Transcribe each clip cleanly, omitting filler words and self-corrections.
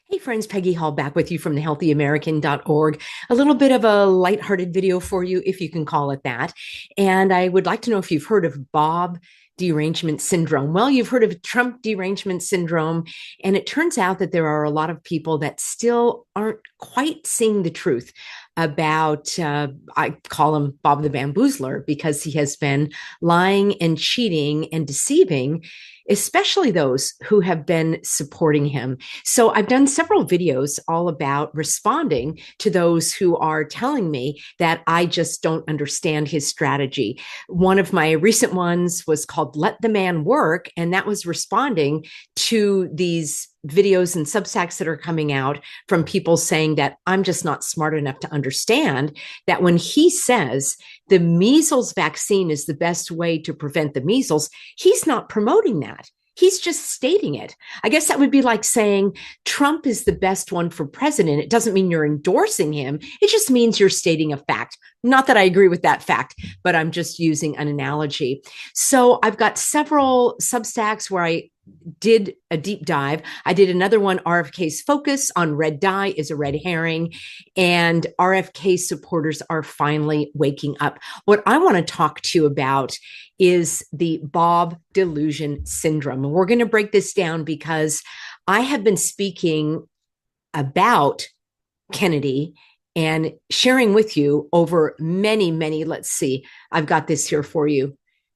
Hey friends, Peggy Hall back with you from thehealthyamerican.org. A little bit of a lighthearted video for you, if you can call it that. And I would like to know if you've heard of Bob derangement syndrome. Well, you've heard of Trump derangement syndrome. And it turns out that there are a lot of people that still aren't quite seeing the truth about, I call him Bob the Bamboozler, because he has been lying and cheating and deceiving, especially those who have been supporting him. So I've done several videos all about responding to those who are telling me that I just don't understand his strategy. One of my recent ones was called Let the Man Work, and that was responding to these videos and Substacks that are coming out from people saying that I'm just not smart enough to understand that when he says the measles vaccine is the best way to prevent the measles, he's not promoting that. He's just stating it. I guess that would be like saying Trump is the best one for president. It doesn't mean you're endorsing him. It just means you're stating a fact. Not that I agree with that fact, but I'm just using an analogy. So I've got several Substacks where I did a deep dive. I did another one, RFK's focus on red dye is a red herring, and RFK supporters are finally waking up. What I want to talk to you about is the Bob delusion syndrome. And we're going to break this down because I have been speaking about Kennedy and sharing with you over many, let's see, I've got this here for you.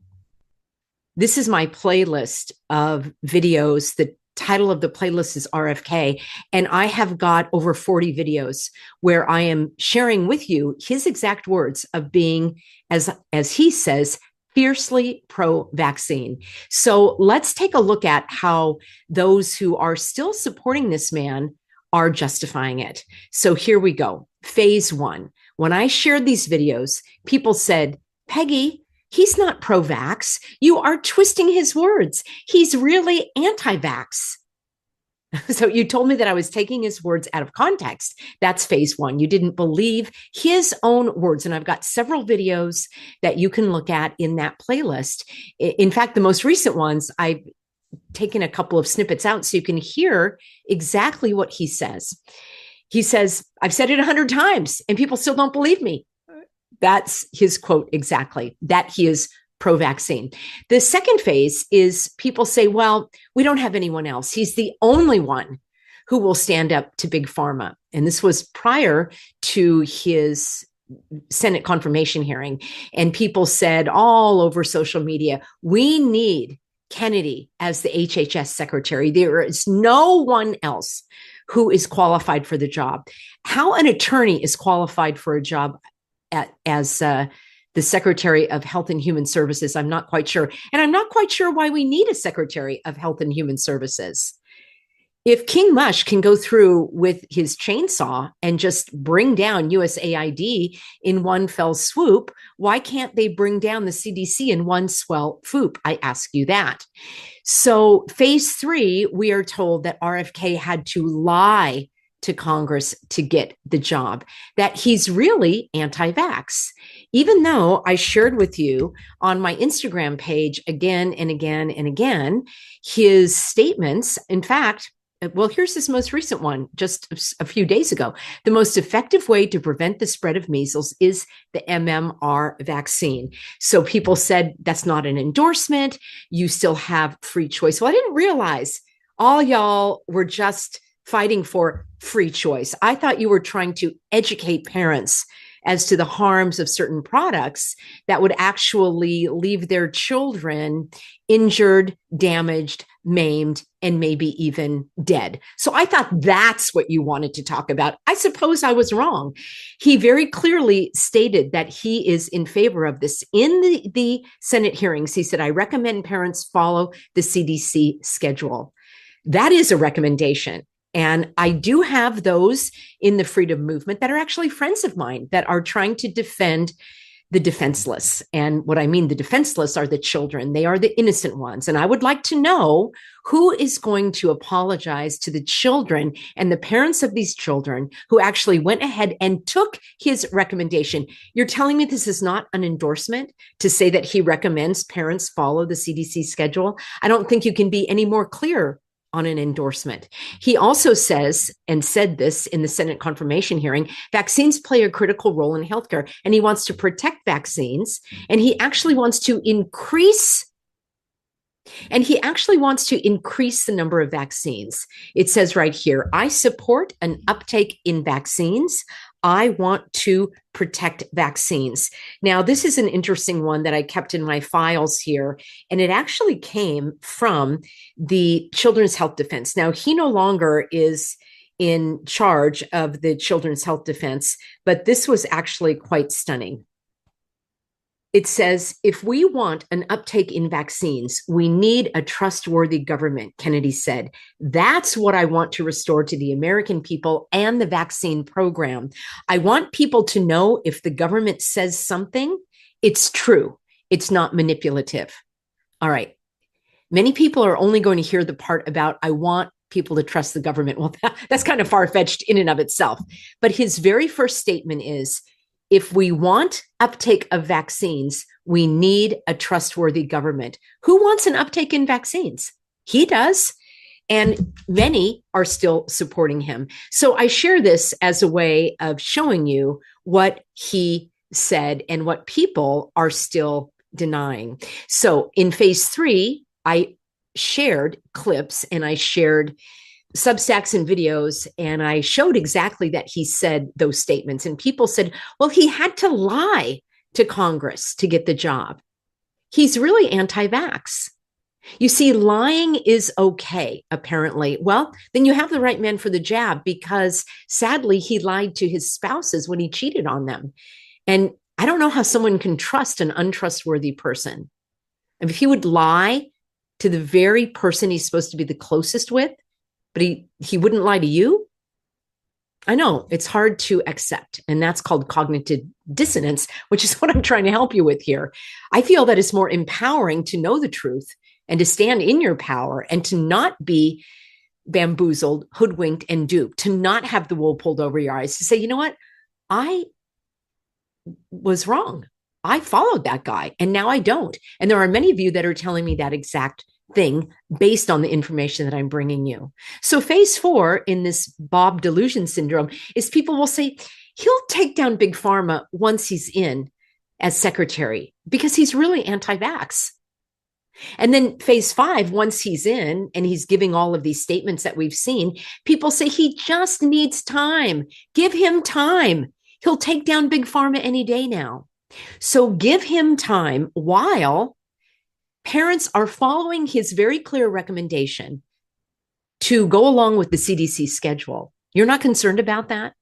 This is my playlist of videos. The title of the playlist is RFK, and I have got over 40 videos where I am sharing with you his exact words of being, as he says, fiercely pro-vaccine. So let's take a look at how those who are still supporting this man are justifying it. So here we go. Phase one. When I shared these videos, people said, Peggy, he's not pro-vax. You are twisting his words. He's really anti-vax. So you told me that I was taking his words out of context. That's phase one. You didn't believe his own words. And I've got several videos that you can look at in that playlist. In fact, the most recent ones, I've taken a couple of snippets out so you can hear exactly what he says. He says, I've said it 100 times and people still don't believe me. That's his quote exactly, that he is pro-vaccine. The second phase is people say, well, we don't have anyone else. He's the only one who will stand up to big pharma. And this was prior to his Senate confirmation hearing. And people said all over social media, we need Kennedy as the HHS secretary. There is no one else who is qualified for the job. How an attorney is qualified for a job as the Secretary of Health and Human Services, I'm not quite sure. And I'm not quite sure why we need a Secretary of Health and Human Services. If King Mush can go through with his chainsaw and just bring down USAID in one fell swoop, why can't they bring down the CDC in one swell swoop? I ask you that. So phase three, we are told that RFK had to lie to Congress to get the job, that he's really anti-vax. Even though I shared with you on my Instagram page again and again and again, his statements, in fact, well, here's this most recent one, just a few days ago. The most effective way to prevent the spread of measles is the MMR vaccine. So people said that's not an endorsement. You still have free choice. Well, I didn't realize all y'all were just fighting for free choice. I thought you were trying to educate parents as to the harms of certain products that would actually leave their children injured, damaged, maimed, and maybe even dead. So I thought that's what you wanted to talk about. I suppose I was wrong. He very clearly stated that he is in favor of this. In the Senate hearings, he said, I recommend parents follow the CDC schedule. That is a recommendation. And I do have those in the freedom movement that are actually friends of mine that are trying to defend the defenseless. And what I mean, the defenseless are the children. They are the innocent ones. And I would like to know who is going to apologize to the children and the parents of these children who actually went ahead and took his recommendation. You're telling me this is not an endorsement to say that he recommends parents follow the CDC schedule? I don't think you can be any more clear on an endorsement. He also says, and said this in the Senate confirmation hearing, vaccines play a critical role in healthcare, and he wants to protect vaccines, and he actually wants to increase the number of vaccines. It says right here, I support an uptake in vaccines. I want to protect vaccines. Now, this is an interesting one that I kept in my files here, and it actually came from the Children's Health Defense. Now, he no longer is in charge of the Children's Health Defense, but this was actually quite stunning. It says, if we want an uptake in vaccines, we need a trustworthy government, Kennedy said. That's what I want to restore to the American people and the vaccine program. I want people to know if the government says something, it's true. It's not manipulative. All right. Many people are only going to hear the part about, I want people to trust the government. Well, that's kind of far-fetched in and of itself. But his very first statement is, if we want uptake of vaccines, we need a trustworthy government. Who wants an uptake in vaccines? He does. And many are still supporting him. So I share this as a way of showing you what he said and what people are still denying. So in phase 3, I shared clips and I shared Substacks and videos, and I showed exactly that he said those statements. And people said, well, he had to lie to Congress to get the job. He's really anti-vax. You see, lying is okay, apparently. Well, then you have the right man for the job, because sadly, he lied to his spouses when he cheated on them. And I don't know how someone can trust an untrustworthy person. And if he would lie to the very person he's supposed to be the closest with, but he wouldn't lie to you. I know it's hard to accept, and that's called cognitive dissonance, which is what I'm trying to help you with here. I feel that it's more empowering to know the truth and to stand in your power and to not be bamboozled, hoodwinked, and duped, to not have the wool pulled over your eyes, to say, you know what? I was wrong. I followed that guy, and now I don't. And there are many of you that are telling me that exact thing based on the information that I'm bringing you. So phase 4 in this Bob delusion syndrome is people will say, he'll take down Big Pharma once he's in as secretary because he's really anti-vax. And then phase 5, once he's in and he's giving all of these statements that we've seen, people say he just needs time. Give him time. He'll take down Big Pharma any day now. So give him time while parents are following his very clear recommendation to go along with the CDC schedule. You're not concerned about that?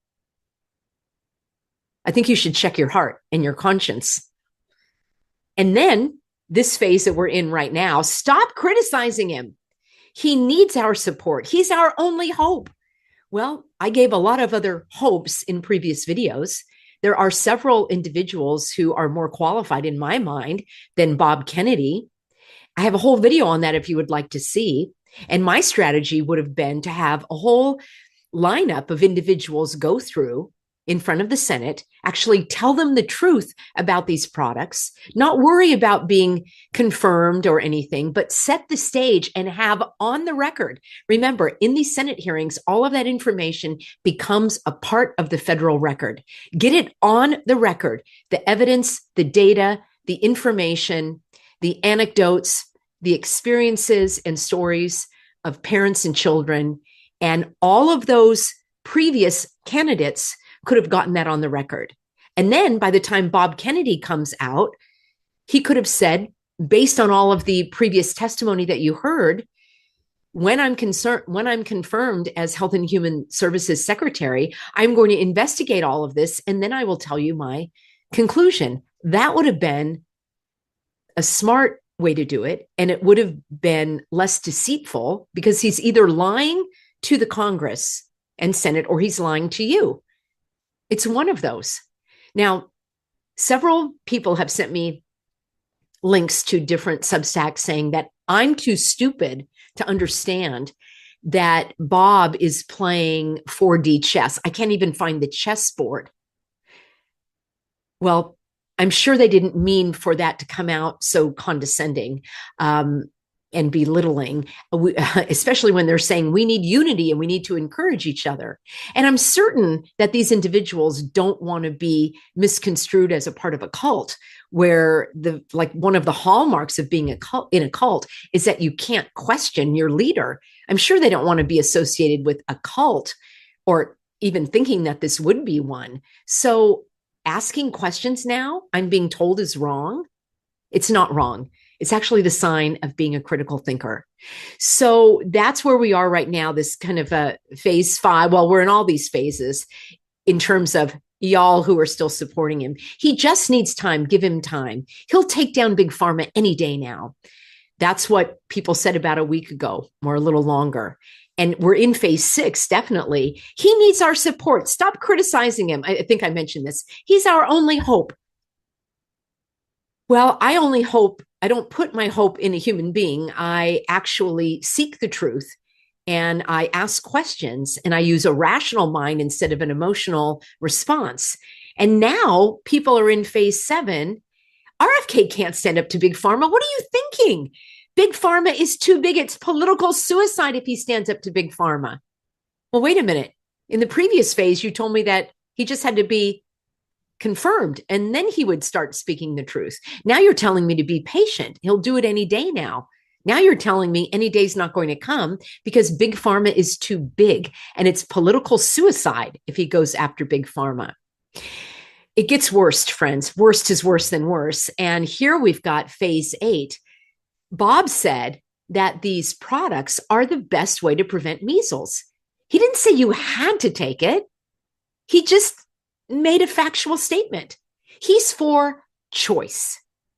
I think you should check your heart and your conscience. And then this phase that we're in right now, stop criticizing him. He needs our support. He's our only hope. Well, I gave a lot of other hopes in previous videos. There are several individuals who are more qualified in my mind than Bob Kennedy. I have a whole video on that if you would like to see. And my strategy would have been to have a whole lineup of individuals go through in front of the Senate, actually tell them the truth about these products, not worry about being confirmed or anything, but set the stage and have on the record. Remember, in these Senate hearings, all of that information becomes a part of the federal record. Get it on the record, the evidence, the data, the information, the anecdotes, the experiences and stories of parents and children, and all of those previous candidates could have gotten that on the record. And then by the time Bob Kennedy comes out, he could have said, based on all of the previous testimony that you heard, when I'm confirmed as Health and Human Services Secretary, I'm going to investigate all of this, and then I will tell you my conclusion. That would have been a smart way to do it, and it would have been less deceitful, because he's either lying to the Congress and Senate or he's lying to you. It's one of those. Now, several people have sent me links to different Substacks saying that I'm too stupid to understand that Bob is playing 4D chess. I can't even find the chessboard. Well, I'm sure they didn't mean for that to come out so condescending. and belittling, especially when they're saying we need unity and we need to encourage each other. And I'm certain that these individuals don't want to be misconstrued as a part of a cult, where the like one of the hallmarks of being in a cult is that you can't question your leader. I'm sure they don't want to be associated with a cult or even thinking that this would be one. So asking questions now, I'm being told, is wrong. It's not wrong. It's actually the sign of being a critical thinker. So that's where we are right now, this kind of a phase 5. Well, we're in all these phases in terms of y'all who are still supporting him. He just needs time. Give him time. He'll take down Big Pharma any day now. That's what people said about a week ago or a little longer. And we're in phase 6, definitely. He needs our support. Stop criticizing him. I think I mentioned this. He's our only hope. Well, I only hope, I don't put my hope in a human being. I actually seek the truth and I ask questions and I use a rational mind instead of an emotional response. And now people are in phase 7. RFK can't stand up to Big Pharma. What are you thinking? Big Pharma is too big. It's political suicide if he stands up to Big Pharma. Well, wait a minute. In the previous phase, you told me that he just had to be confirmed and then he would start speaking the truth. Now you're telling me to be patient. He'll do it any day now. Now you're telling me any day's not going to come because Big Pharma is too big and it's political suicide if he goes after Big Pharma. It gets worse, friends. Worst is worse than worse. And here we've got phase 8. Bob said that these products are the best way to prevent measles. He didn't say you had to take it. He just made a factual statement. He's for choice.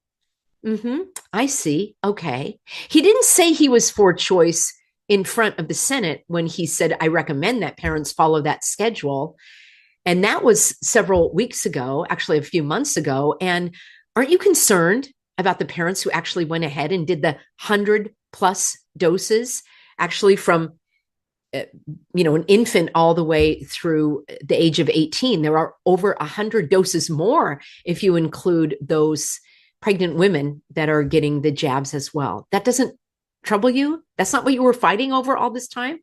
I see. Okay. He didn't say he was for choice in front of the Senate when he said, I recommend that parents follow that schedule. And that was several weeks ago, actually a few months ago. And aren't you concerned about the parents who actually went ahead and did the 100+ doses, actually from an infant all the way through the age of 18? There are over 100 doses more if you include those pregnant women that are getting the jabs as well. That doesn't trouble you? That's not what you were fighting over all this time?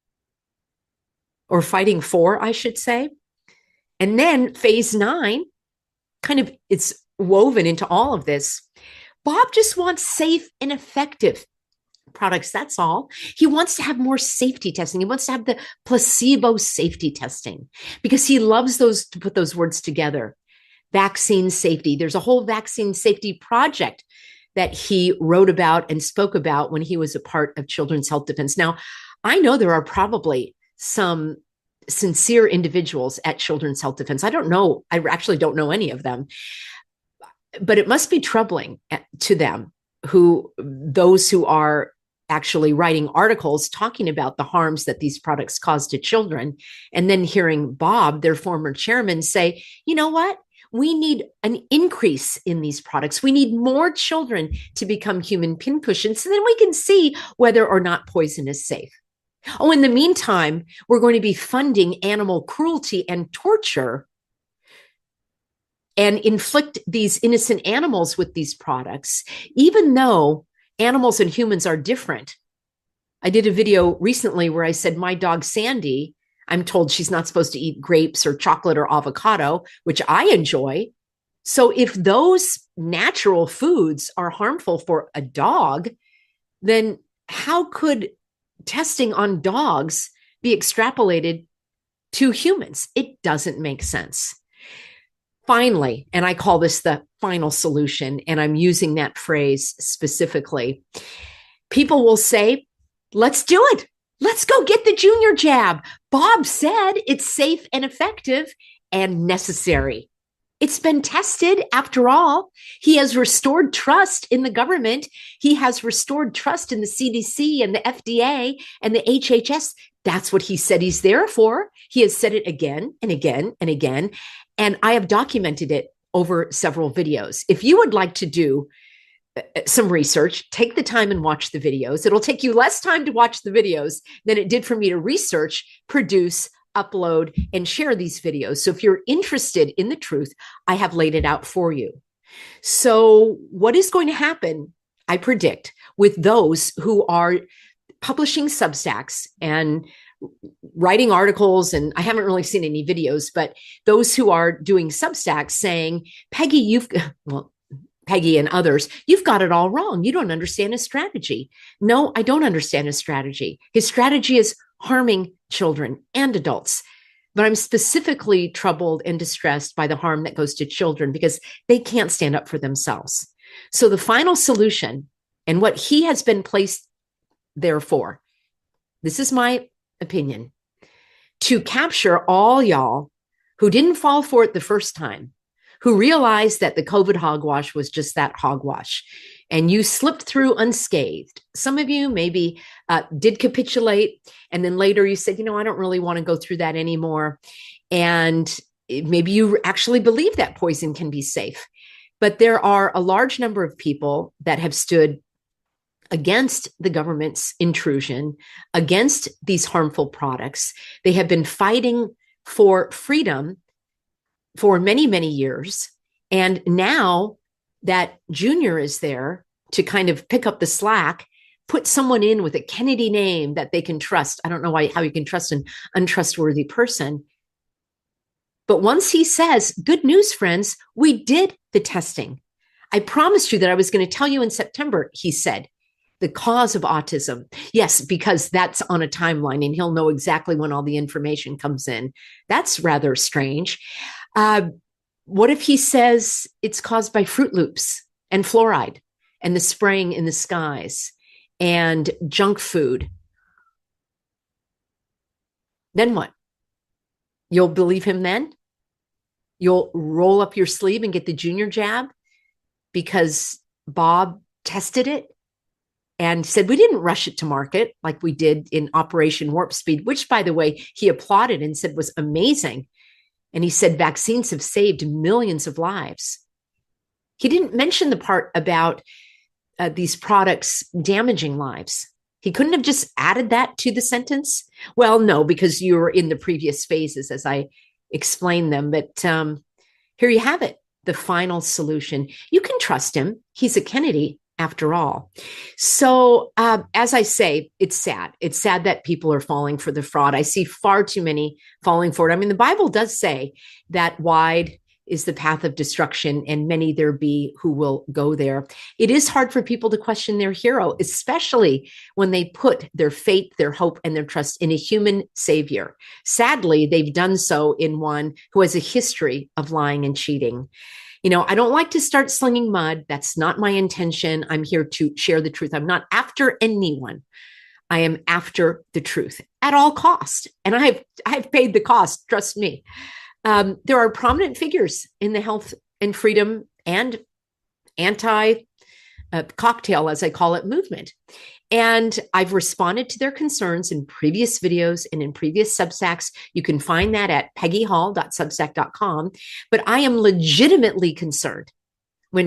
Or fighting for, I should say. And then phase 9, kind of, it's woven into all of this. Bob just wants safe and effective products. That's all. He wants to have more safety testing. He wants to have the placebo safety testing because he loves those, to put those words together. Vaccine safety. There's a whole vaccine safety project that he wrote about and spoke about when he was a part of Children's Health Defense. Now, I know there are probably some sincere individuals at Children's Health Defense. I don't know. I actually don't know any of them, but it must be troubling to them, those who are actually writing articles talking about the harms that these products cause to children, and then hearing Bob, their former chairman, say, you know what? We need an increase in these products. We need more children to become human pincushions so then we can see whether or not poison is safe. Oh, in the meantime, we're going to be funding animal cruelty and torture and inflict these innocent animals with these products, even though animals and humans are different. I did a video recently where I said my dog Sandy, I'm told she's not supposed to eat grapes or chocolate or avocado, which I enjoy. So if those natural foods are harmful for a dog, then how could testing on dogs be extrapolated to humans? It doesn't make sense. Finally, and I call this the final solution, and I'm using that phrase specifically, people will say, let's do it. Let's go get the junior jab. Bob said it's safe and effective and necessary. It's been tested after all. He has restored trust in the government. He has restored trust in the CDC and the FDA and the HHS. That's what he said he's there for. He has said it again and again and again. And I have documented it over several videos. If you would like to do some research, take the time and watch the videos. It'll take you less time to watch the videos than it did for me to research, produce, upload, and share these videos. So if you're interested in the truth, I have laid it out for you. So what is going to happen? I predict with those who are publishing Substacks and writing articles, and I haven't really seen any videos, but those who are doing Substacks saying, Peggy, well, Peggy and others, you've got it all wrong. You don't understand his strategy. No, I don't understand his strategy. His strategy is harming children and adults. But I'm specifically troubled and distressed by the harm that goes to children because they can't stand up for themselves. So the final solution and what he has been placed there for, this is my opinion, to capture all y'all who didn't fall for it the first time, who realized that the COVID hogwash was just that hogwash, and you slipped through unscathed. Some of you maybe did capitulate, and then later you said, I don't really want to go through that anymore. And maybe you actually believe that poison can be safe. But there are a large number of people that have stood against the government's intrusion, against these harmful products. They have been fighting for freedom for many, many years. And now that Junior is there to kind of pick up the slack, put someone in with a Kennedy name that they can trust. I don't know how you can trust an untrustworthy person. But once he says, good news, friends, we did the testing. I promised you that I was going to tell you in September, he said, the cause of autism. Yes, because that's on a timeline and he'll know exactly when all the information comes in. That's rather strange. What if he says it's caused by Fruit Loops and fluoride and the spraying in the skies and junk food? Then what? You'll believe him then? You'll roll up your sleeve and get the Junior jab because Bob tested it and said, we didn't rush it to market like we did in Operation Warp Speed, which, by the way, he applauded and said was amazing. And he said vaccines have saved millions of lives. He didn't mention the part about these products damaging lives. He couldn't have just added that to the sentence. Well, no, because you were in the previous phases as I explained them. But here you have it, the final solution. You can trust him. He's a Kennedy after all. So as I say, it's sad. It's sad that people are falling for the fraud. I see far too many falling for it. I mean, the Bible does say that wide is the path of destruction and many there be who will go there. It is hard for people to question their hero, especially when they put their faith, their hope, and their trust in a human savior. Sadly, they've done so in one who has a history of lying and cheating. I don't like to start slinging mud. That's not my intention. I'm here to share the truth. I'm not after anyone. I am after the truth at all cost. And I've paid the cost, trust me. There are prominent figures in the health and freedom and anti-cocktail, as I call it, movement. And I've responded to their concerns in previous videos and in previous Substacks. You can find that at peggyhall.substack.com. But I am legitimately concerned when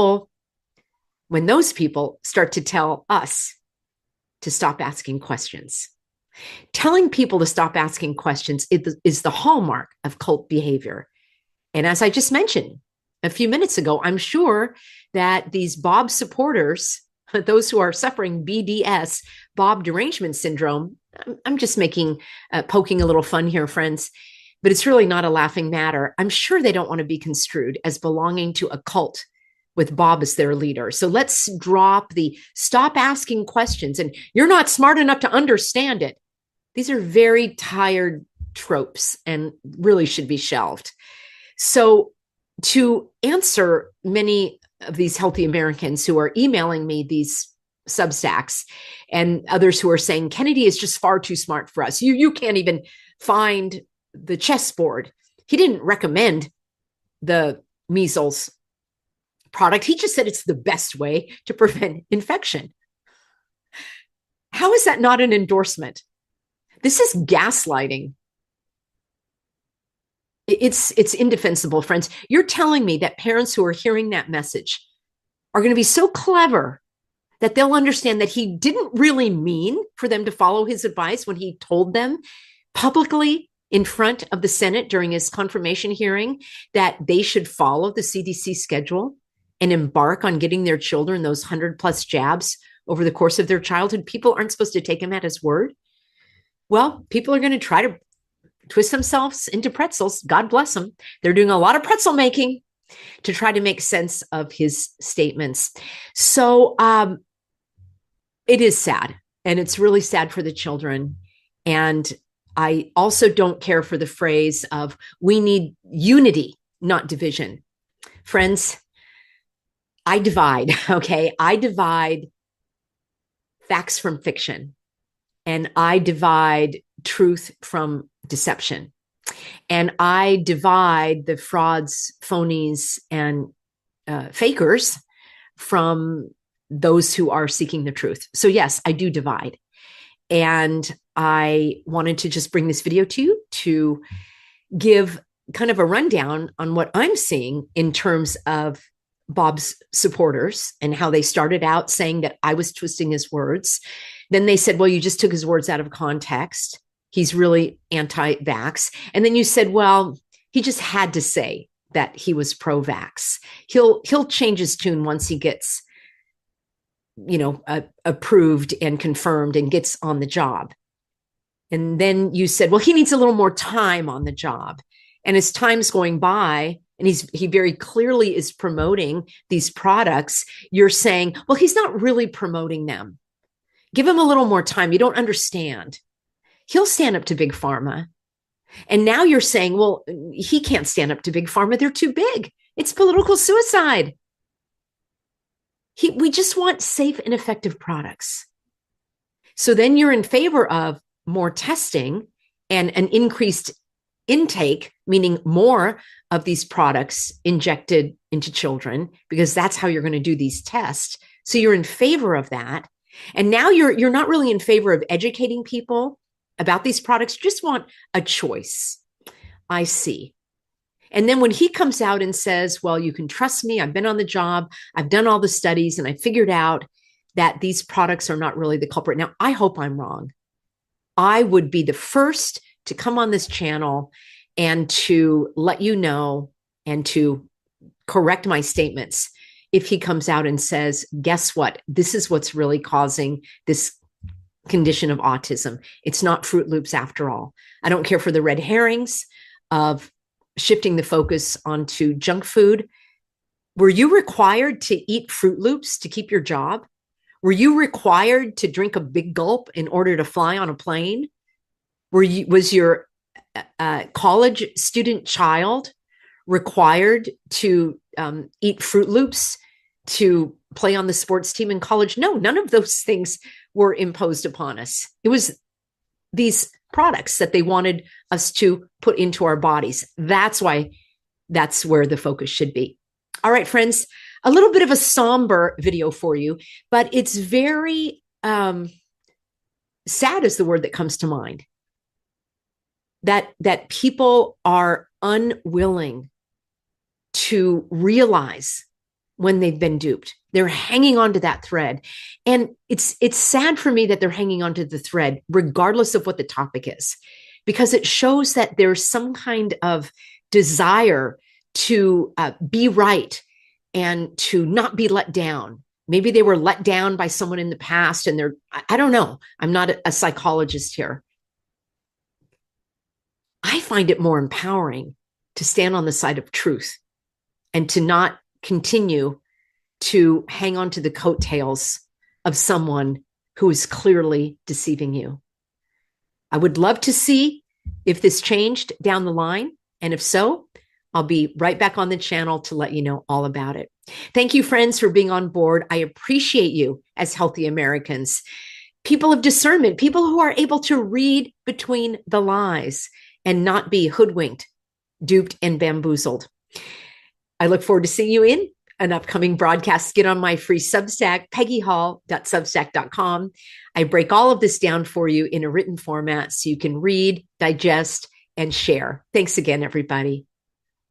those people start to tell us to stop asking questions. Telling people to stop asking questions is the hallmark of cult behavior. And as I just mentioned a few minutes ago, I'm sure that these Bob supporters, those who are suffering BDS, Bob derangement syndrome, I'm just poking a little fun here, friends, but it's really not a laughing matter. I'm sure they don't want to be construed as belonging to a cult with Bob as their leader. So let's drop the stop asking questions and you're not smart enough to understand it. These are very tired tropes and really should be shelved. So to answer many of these healthy Americans who are emailing me these Substacks and others who are saying Kennedy is just far too smart for us. You can't even find the chessboard. He didn't recommend the measles product. He just said it's the best way to prevent infection. How is that not an endorsement? This is gaslighting. It's indefensible, friends. You're telling me that parents who are hearing that message are going to be so clever that they'll understand that he didn't really mean for them to follow his advice when he told them publicly in front of the Senate during his confirmation hearing that they should follow the CDC schedule. and embark on getting their children those 100+ jabs over the course of their childhood, people aren't supposed to take him at his word. Well, people are going to try to twist themselves into pretzels. God bless them. They're doing a lot of pretzel making to try to make sense of his statements. So it is sad, and it's really sad for the children. And I also don't care for the phrase of we need unity, not division. Friends, I divide, okay? I divide facts from fiction, and I divide truth from deception. And I divide the frauds, phonies, and fakers from those who are seeking the truth. So yes, I do divide. And I wanted to just bring this video to you to give kind of a rundown on what I'm seeing in terms of Bob's supporters and how they started out saying that I was twisting his words. Then they said, well, you just took his words out of context. He's really anti-vax. And then you said, well, he just had to say that he was pro-vax. He'll change his tune once he gets, approved and confirmed and gets on the job. And then you said, well, he needs a little more time on the job. And as time's going by, and he very clearly is promoting these products, you're saying, well, he's not really promoting them. Give him a little more time. You don't understand. He'll stand up to Big Pharma. And now you're saying, well, he can't stand up to Big Pharma. They're too big. It's political suicide. We just want safe and effective products. So then you're in favor of more testing and an increased intake, meaning more of these products injected into children, because that's how you're going to do these tests. So you're in favor of that. And now you're not really in favor of educating people about these products. You just want a choice. I see. And then when he comes out and says, well, you can trust me, I've been on the job, I've done all the studies, and I figured out that these products are not really the culprit. Now, I hope I'm wrong. I would be the first to come on this channel and to let you know and to correct my statements if he comes out and says, guess what? This is what's really causing this condition of autism. It's not Fruit Loops after all. I don't care for the red herrings of shifting the focus onto junk food. Were you required to eat Fruit Loops to keep your job? Were you required to drink a big gulp in order to fly on a plane? Was your college student child required to eat Fruit Loops to play on the sports team in college? No, none of those things were imposed upon us. It was these products that they wanted us to put into our bodies. That's why that's where the focus should be. All right, friends, a little bit of a somber video for you, but it's very sad is the word that comes to mind. That people are unwilling to realize when they've been duped. They're hanging on to that thread. And it's sad for me that they're hanging on to the thread, regardless of what the topic is, because it shows that there's some kind of desire to be right and to not be let down. Maybe they were let down by someone in the past and I don't know. I'm not a psychologist here. I find it more empowering to stand on the side of truth and to not continue to hang on to the coattails of someone who is clearly deceiving you. I would love to see if this changed down the line. And if so, I'll be right back on the channel to let you know all about it. Thank you, friends, for being on board. I appreciate you as healthy Americans, people of discernment, people who are able to read between the lies and not be hoodwinked, duped, and bamboozled. I look forward to seeing you in an upcoming broadcast. Get on my free Substack, peggyhall.substack.com. I break all of this down for you in a written format so you can read, digest, and share. Thanks again, everybody.